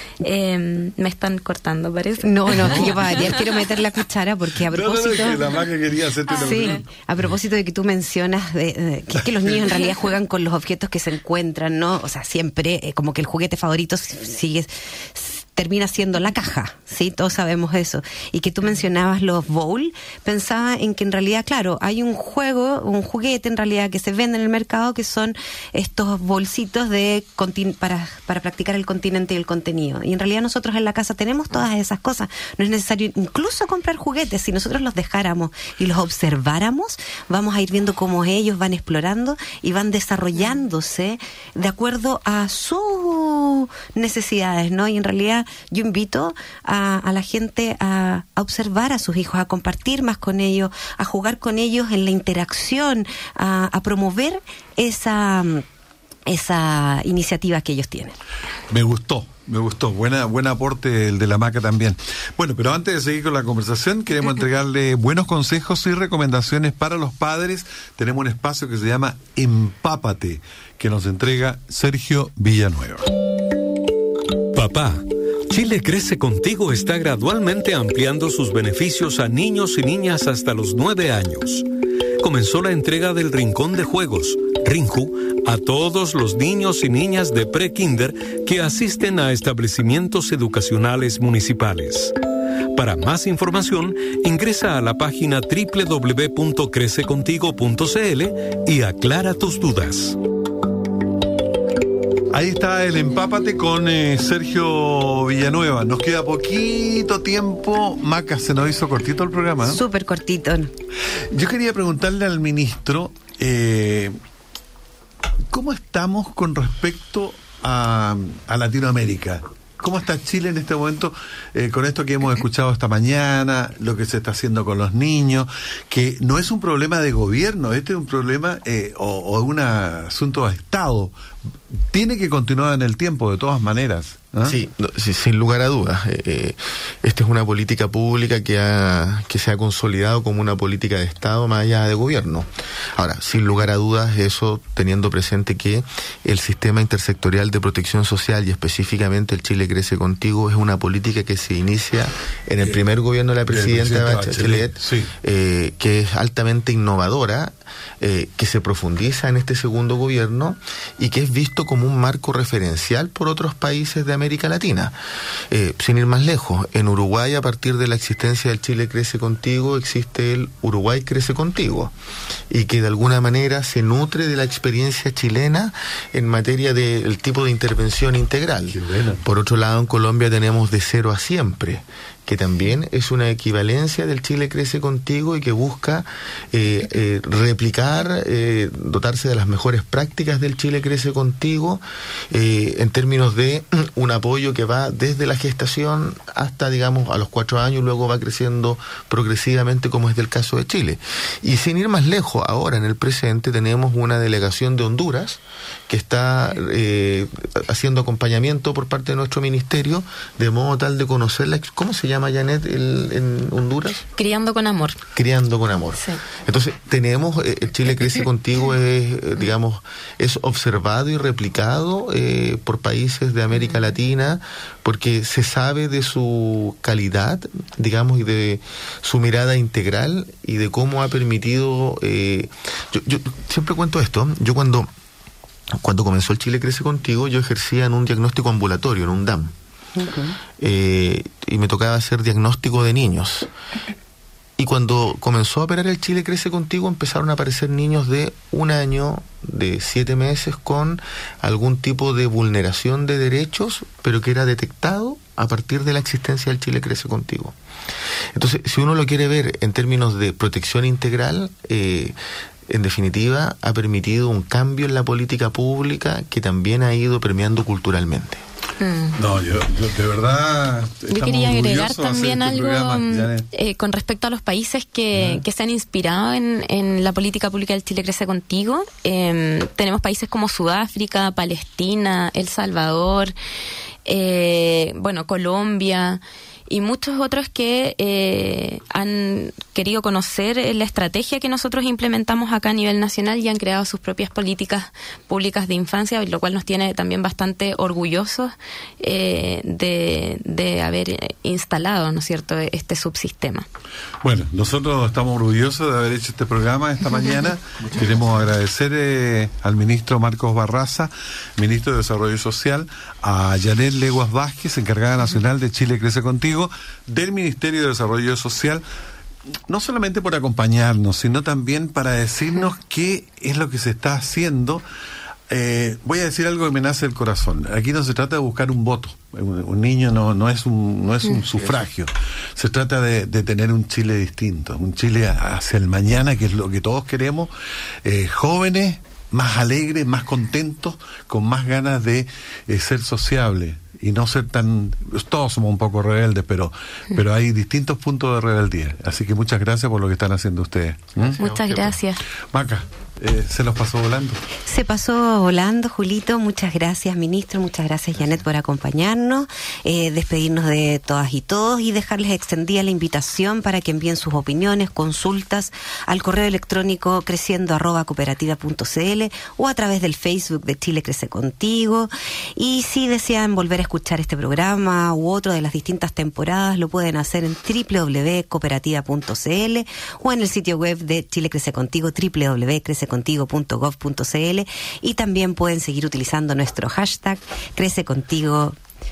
Eh, me están cortando, parece. No, no, que yo para variar quiero meter la cuchara porque a propósito... No, no, que la más que quería hacerte ah, sí, a propósito de que tú mencionas de, de, que es que los niños en realidad juegan con los objetos que se encuentran, ¿no? O sea, siempre eh, como que el juguete favorito sigue... termina siendo la caja, ¿sí? Todos sabemos eso. Y que tú mencionabas los bowl, pensaba en que en realidad, claro, hay un juego, un juguete en realidad que se vende en el mercado que son estos bolsitos de contin- para, para practicar el continente y el contenido. Y en realidad nosotros en la casa tenemos todas esas cosas. No es necesario incluso comprar juguetes. Si nosotros los dejáramos y los observáramos, vamos a ir viendo cómo ellos van explorando y van desarrollándose de acuerdo a sus necesidades, ¿no? Y en realidad yo invito a, a la gente a, a observar a sus hijos, a compartir más con ellos, a jugar con ellos en la interacción, a, a promover esa, esa iniciativa que ellos tienen. Me gustó. Me gustó, buena buen aporte el de la Maca también. Bueno, pero antes de seguir con la conversación, queremos entregarle buenos consejos y recomendaciones para los padres. Tenemos un espacio que se llama Empápate, que nos entrega Sergio Villanueva. Papá, Chile Crece Contigo está gradualmente ampliando sus beneficios a niños y niñas hasta los nueve años. Comenzó la entrega del Rincón de Juegos, Rinku, a todos los niños y niñas de pre-kinder que asisten a establecimientos educacionales municipales. Para más información, ingresa a la página doble u doble u doble u punto crece contigo punto c l y aclara tus dudas. Ahí está el Empápate con eh, Sergio Villanueva. Nos queda poquito tiempo. Maca, se nos hizo cortito el programa, ¿eh? Súper cortito. Yo quería preguntarle al ministro, eh, ¿cómo estamos con respecto a, a Latinoamérica? ¿Cómo está Chile en este momento eh, con esto que hemos escuchado esta mañana, lo que se está haciendo con los niños, que no es un problema de gobierno, este es un problema eh, o, o un asunto de Estado? Tiene que continuar en el tiempo, de todas maneras. ¿Ah? Sí, no, sí, sin lugar a dudas. Eh, eh, esta es una política pública que, ha, que se ha consolidado como una política de Estado más allá de gobierno. Ahora, sin lugar a dudas, eso teniendo presente que el sistema intersectorial de protección social y específicamente el Chile Crece Contigo es una política que se inicia en el primer gobierno de la presidenta Bachelet, Bachelet sí. eh, que es altamente innovadora, eh, que se profundiza en este segundo gobierno y que es visto como un marco referencial por otros países de América Latina. Eh, sin ir más lejos, en Uruguay, a partir de la existencia del Chile Crece Contigo, existe el Uruguay Crece Contigo, y que de alguna manera se nutre de la experiencia chilena en materia del tipo de intervención integral. Por otro lado, en Colombia tenemos De Cero a Siempre, que también es una equivalencia del Chile Crece Contigo y que busca eh, eh, replicar, eh, dotarse de las mejores prácticas del Chile Crece Contigo, eh, en términos de un apoyo que va desde la gestación hasta, digamos, a los cuatro años, luego va creciendo progresivamente, como es del caso de Chile. Y sin ir más lejos, ahora en el presente tenemos una delegación de Honduras que está eh, haciendo acompañamiento por parte de nuestro ministerio, de modo tal de conocer la, ¿cómo se llama, Janet, el, en Honduras? Criando con amor. Criando con amor. Sí. Entonces, tenemos, eh, el Chile Crece Contigo es, eh, digamos, es observado y replicado eh, por países de América Latina, porque se sabe de su calidad, digamos, y de su mirada integral, y de cómo ha permitido, eh, yo, yo siempre cuento esto, yo cuando Cuando comenzó el Chile Crece Contigo, yo ejercía en un diagnóstico ambulatorio, en un D A M. Okay. Eh, y me tocaba hacer diagnóstico de niños. Y cuando comenzó a operar el Chile Crece Contigo, empezaron a aparecer niños de un año, de siete meses, con algún tipo de vulneración de derechos, pero que era detectado a partir de la existencia del Chile Crece Contigo. Entonces, si uno lo quiere ver en términos de protección integral, eh, en definitiva, ha permitido un cambio en la política pública que también ha ido permeando culturalmente. Mm. No, yo, yo de verdad... Yo quería agregar también este algo programa, eh, con respecto a los países que, que se han inspirado en, en la política pública del Chile Crece Contigo. Eh, tenemos países como Sudáfrica, Palestina, El Salvador, eh, bueno, Colombia... y muchos otros que eh, han querido conocer la estrategia que nosotros implementamos acá a nivel nacional y han creado sus propias políticas públicas de infancia, lo cual nos tiene también bastante orgullosos eh, de, de haber instalado, ¿no es cierto?, este subsistema. Bueno, nosotros estamos orgullosos de haber hecho este programa esta mañana. Queremos agradecer eh, al ministro Marcos Barraza, ministro de Desarrollo Social, a Janet Leguas Vázquez, encargada nacional de Chile Crece Contigo, del Ministerio de Desarrollo Social, no solamente por acompañarnos, sino también para decirnos qué es lo que se está haciendo. Eh, voy a decir algo que me nace del corazón. Aquí no se trata de buscar un voto. Un, un niño no, no es un, no es un sufragio. Se trata de, de tener un Chile distinto, un Chile hacia el mañana, que es lo que todos queremos, eh, jóvenes, más alegres, más contentos, con más ganas de eh, ser sociables y no ser tan... Todos somos un poco rebeldes, pero pero hay distintos puntos de rebeldía. Así que muchas gracias por lo que están haciendo ustedes. ¿Mm? Muchas gracias. Maca, eh, ¿se los pasó volando? Se pasó volando, Julito. Muchas gracias, ministro. Muchas gracias, Janet, por acompañarnos. Eh, despedirnos de todas y todos y dejarles extendida la invitación para que envíen sus opiniones, consultas al correo electrónico creciendo arroba cooperativa punto cl o a través del Facebook de Chile Crece Contigo. Y si desean volver a escuchar este programa u otro de las distintas temporadas, lo pueden hacer en doble u doble u doble u punto cooperativa punto cl o en el sitio web de Chile Crece Contigo, doble u doble u doble u punto crece contigo punto gov punto cl, y también pueden seguir utilizando nuestro hashtag Crece Contigo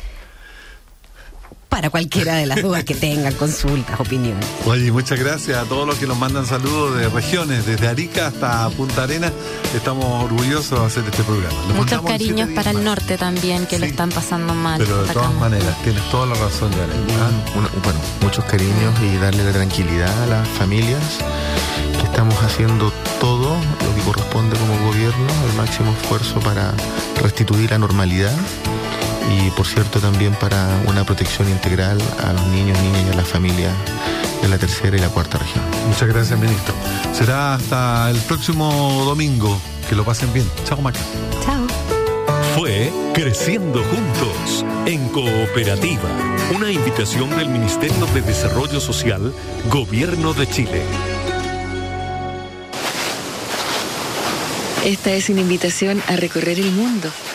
para cualquiera de las dudas que tengan, consultas, opiniones. Oye, muchas gracias a todos los que nos mandan saludos de regiones, desde Arica hasta Punta Arenas. Estamos orgullosos de hacer este programa. Nos Muchos cariños para el norte también, que sí, lo están pasando mal. Pero de todas maneras, tienes toda la razón, Janet. ¿Ah? Una, bueno, muchos cariños y darle la tranquilidad a las familias, que estamos haciendo todo lo que corresponde como gobierno, el máximo esfuerzo para restituir la normalidad. Y por cierto también para una protección integral a los niños, niñas y a las familias de la tercera y la cuarta región. Muchas gracias, ministro. Será hasta el próximo domingo. Que lo pasen bien. Chao, Maca. Chao. Fue Creciendo Juntos en Cooperativa, una invitación del Ministerio de Desarrollo Social, Gobierno de Chile. Esta es una invitación a recorrer el mundo,